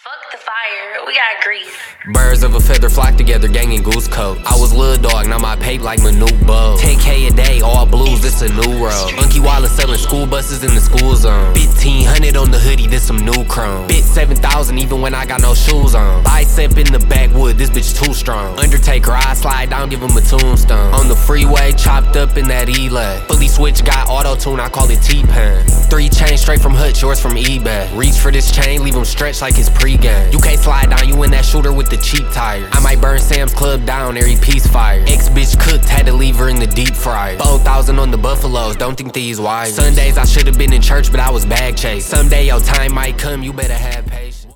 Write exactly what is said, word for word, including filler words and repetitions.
Fuck the fire, we got grease. Birds of a feather flock together, gang in goose coat. I was Lil Dog, now my pape like Manute Bug. ten K a day, all blues, this a new road. Unky Wallace selling school buses in the school zone. fifteen hundred on the hoodie, this some new chrome. Bit seven thousand even when I got no shoes on. Bicep in the backwood, this bitch too strong. Undertaker, I slide down, give him a tombstone. On the freeway, chopped up in that E-Lay. Fully switch, got auto-tune, I call it T-Pan. Three chains straight from Hutch, yours from eBay. Reach for this chain, leave him stretched like his pre-game. You can't slide down, you in that shooter with the cheap tires. I might burn Sam's Club down, every piece fire. Ex-bitch cooked, had to leave her in the deep fryer. four thousand on the Buffaloes, don't think these wires. Sundays I should've been in church, but I was bag chase. Someday your time might come, you better have patience.